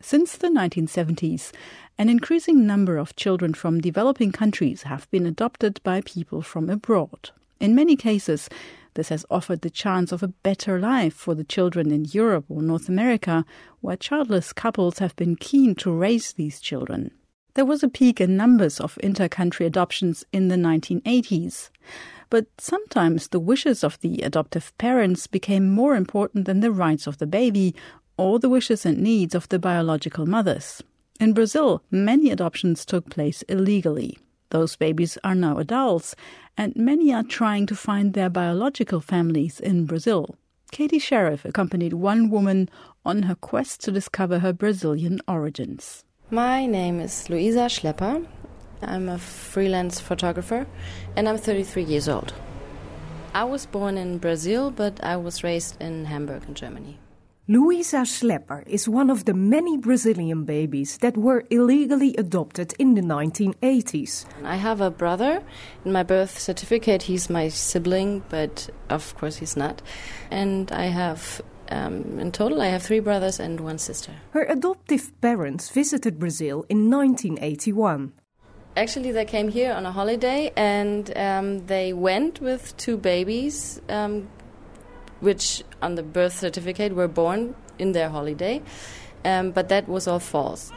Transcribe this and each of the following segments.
Since the 1970s, an increasing number of children from developing countries have been adopted by people from abroad. In many cases, this has offered the chance of a better life for the children in Europe or North America, where childless couples have been keen to raise these children. There was a peak in numbers of inter-country adoptions in the 1980s. But sometimes the wishes of the adoptive parents became more important than the rights of the baby or the wishes and needs of the biological mothers. In Brazil, many adoptions took place illegally. Those babies are now adults, and many are trying to find their biological families in Brazil. Katie Sheriff accompanied one woman on her quest to discover her Brazilian origins. My name is Luisa Schlepper. I'm a freelance photographer, and I'm 33 years old. I was born in Brazil, but I was raised in Hamburg in Germany. Luisa Schlepper is one of the many Brazilian babies that were illegally adopted in the 1980s. I have a brother. In my birth certificate, he's my sibling, but of course he's not. And I have, in total, I have 3 brothers and 1 sister. Her adoptive parents visited Brazil in 1981. Actually, they came here on a holiday, and they went with 2 babies, which on the birth certificate were born in their holiday, but that was all false.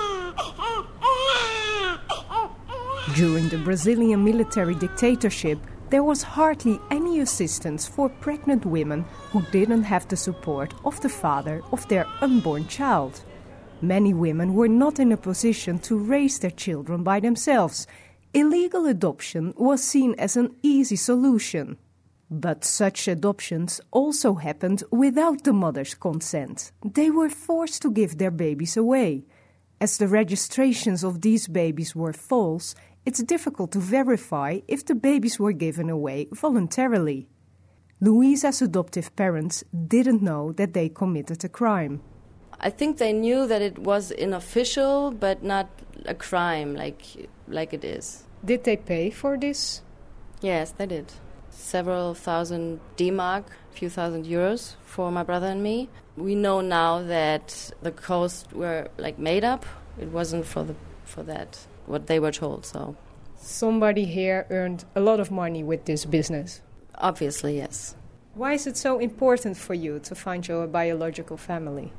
During the Brazilian military dictatorship, there was hardly any assistance for pregnant women who didn't have the support of the father of their unborn child. Many women were not in a position to raise their children by themselves. Illegal adoption was seen as an easy solution. But such adoptions also happened without the mother's consent. They were forced to give their babies away. As the registrations of these babies were false, it's difficult to verify if the babies were given away voluntarily. Luisa's adoptive parents didn't know that they committed a crime. I think they knew that it was unofficial, but not a crime like it is. Did they pay for this? Yes, they did. Several thousand D-Mark, a few thousand euros for my brother and me. We know now that the costs were made up. It wasn't for that, what they were told, so. Somebody here earned a lot of money with this business. Obviously, yes. Why is it so important for you to find your biological family?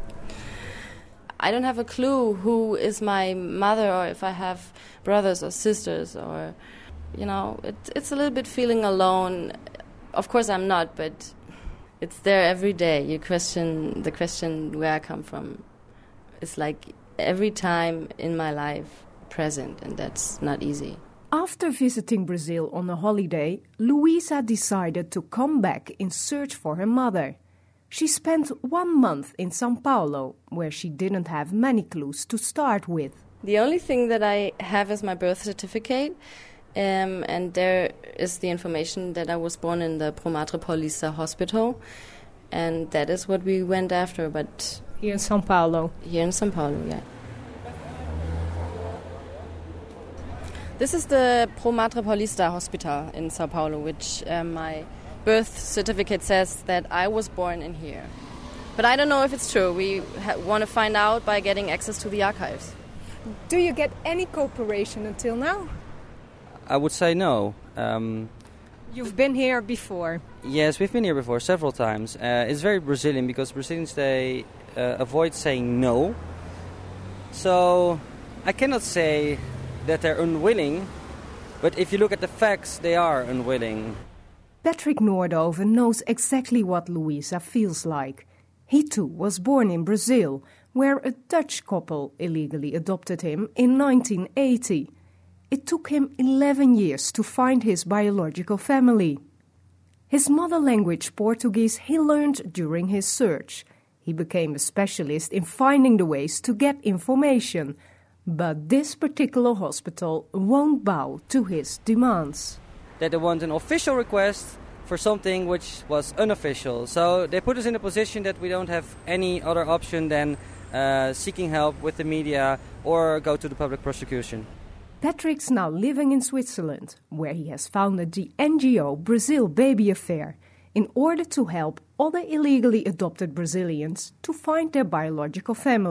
I don't have a clue who is my mother or if I have brothers or sisters or, it's a little bit feeling alone. Of course I'm not, but it's there every day. The question where I come from is every time in my life present, and that's not easy. After visiting Brazil on a holiday, Luisa decided to come back in search for her mother. She spent 1 month in São Paulo, where she didn't have many clues to start with. The only thing that I have is my birth certificate, and there is the information that I was born in the Pro Matre Paulista hospital, and that is what we went after. But here in São Paulo? Here in São Paulo, yeah. This is the Pro Matre Paulista hospital in São Paulo, which my birth certificate says that I was born in here. But I don't know if it's true. We want to find out by getting access to the archives. Do you get any cooperation until now? I would say no. You've been here before? Yes, we've been here before several times. It's very Brazilian because Brazilians, they avoid saying no. So I cannot say that they're unwilling, but if you look at the facts, they are unwilling. Patrick Noordhoven knows exactly what Luisa feels like. He too was born in Brazil, where a Dutch couple illegally adopted him in 1980. It took him 11 years to find his biological family. His mother language Portuguese he learned during his search. He became a specialist in finding the ways to get information. But this particular hospital won't bow to his demands. That they want an official request for something which was unofficial. So they put us in a position that we don't have any other option than seeking help with the media or go to the public prosecution. Patrick's now living in Switzerland, where he has founded the NGO Brazil Baby Affair in order to help other illegally adopted Brazilians to find their biological family,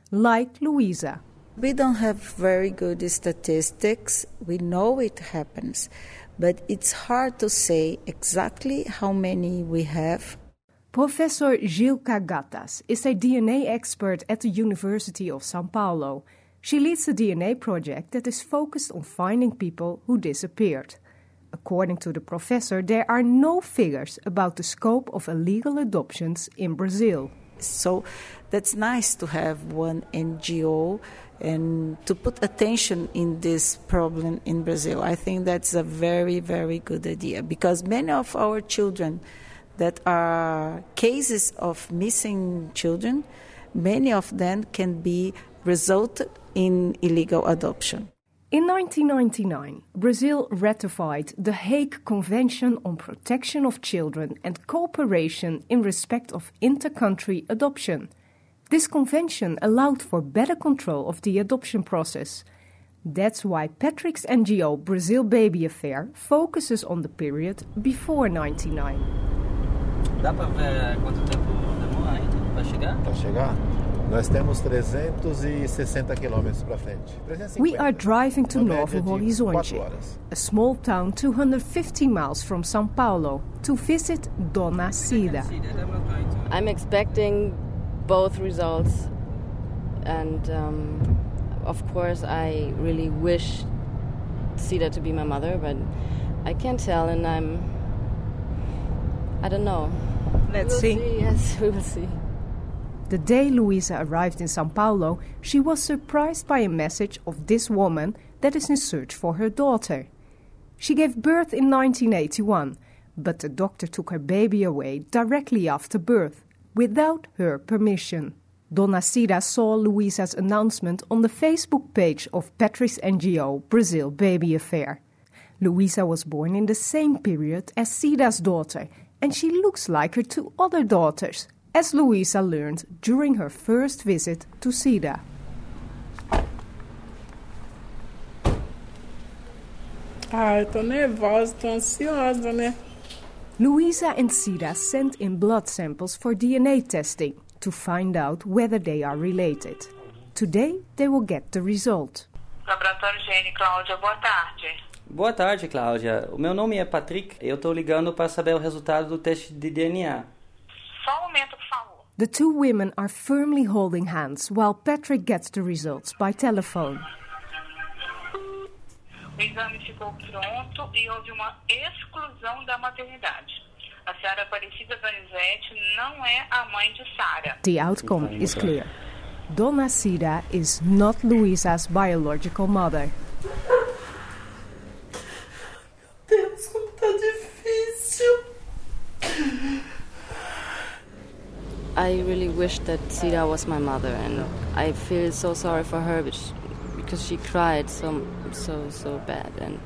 like Luisa. We don't have very good statistics. We know it happens, but it's hard to say exactly how many we have. Professor Gil Cagatas is a DNA expert at the University of São Paulo. She leads a DNA project that is focused on finding people who disappeared. According to the professor, there are no figures about the scope of illegal adoptions in Brazil. So that's nice to have one NGO and to put attention in this problem in Brazil. I think that's a very, very good idea, because many of our children that are cases of missing children, many of them can be resulted in illegal adoption. In 1999, Brazil ratified the Hague Convention on Protection of Children and Cooperation in respect of inter-country adoption. This convention allowed for better control of the adoption process. That's why Patrick's NGO Brazil Baby Affair focuses on the period before 99. Dá para ver quanto tempo demora ainda para chegar? Para chegar? Nós temos 360 quilômetros para frente. We are driving to Novo Horizonte, a small town 250 miles from São Paulo, to visit Dona Cida. I'm expecting both results, and of course I really wish Cida to be my mother, but I can't tell, and I don't know. Let's see. Yes, we will see. The day Luisa arrived in São Paulo, she was surprised by a message of this woman that is in search for her daughter. She gave birth in 1981, but the doctor took her baby away directly after birth, without her permission. Dona Cida saw Luisa's announcement on the Facebook page of Patrick's NGO Brazil Baby Affair. Luisa was born in the same period as Cida's daughter, and she looks like her two other daughters, as Luisa learned during her first visit to Cida. Eu tô nervosa, tô ansiosa, né? Luisa and Cida sent in blood samples for DNA testing to find out whether they are related. Today, they will get the result. Laboratório Gene, Cláudia, boa tarde. Boa tarde, Cláudia. O meu nome é Patrick. Eu estou ligando para saber o resultado do teste de DNA. Só momento, por favor. The two women are firmly holding hands while Patrick gets the results by telephone. O exame ficou pronto e houve uma exclusão da maternidade. A senhora Aparecida Donizete não é a mãe de Sara. The outcome is clear. Dona Cida is not Luisa's biological mother. Deus, como tá difícil. I really wish that Cida was my mother, and I feel so sorry for her because she cried so bad, and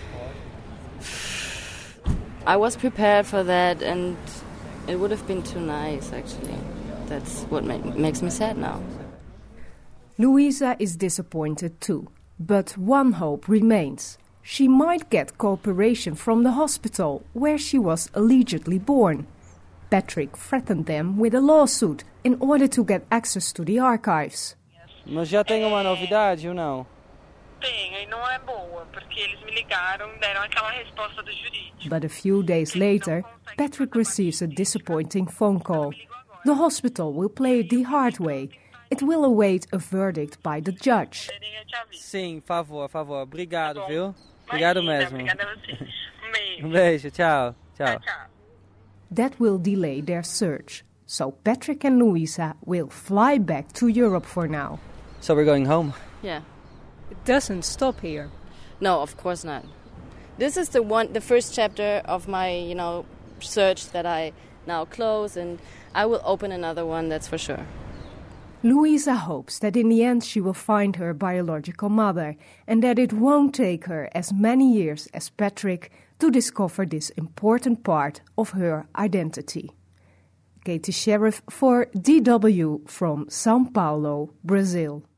I was prepared for that, and it would have been too nice, actually. That's what makes me sad now. Luisa is disappointed too, but one hope remains. She might get cooperation from the hospital where she was allegedly born. Patrick threatened them with a lawsuit in order to get access to the archives. Mas já tem uma novidade ou não? Tem, e não é boa, porque eles me ligaram e deram aquela resposta do jurídico. But a few days later, Patrick receives a disappointing phone call. The hospital will play it the hard way. It will await a verdict by the judge. Sim, favor. Obrigado, viu? Obrigado mesmo. Obrigada a você. Beijo, tchau. Tchau. That will delay their search, so Patrick and Luisa will fly back to Europe for now. So we're going home? Yeah. It doesn't stop here. No, of course not. This is the first chapter of my, search that I now close, and I will open another one, that's for sure. Luisa hopes that in the end she will find her biological mother, and that it won't take her as many years as Patrick to discover this important part of her identity. Katie Sheriff for DW from São Paulo, Brazil.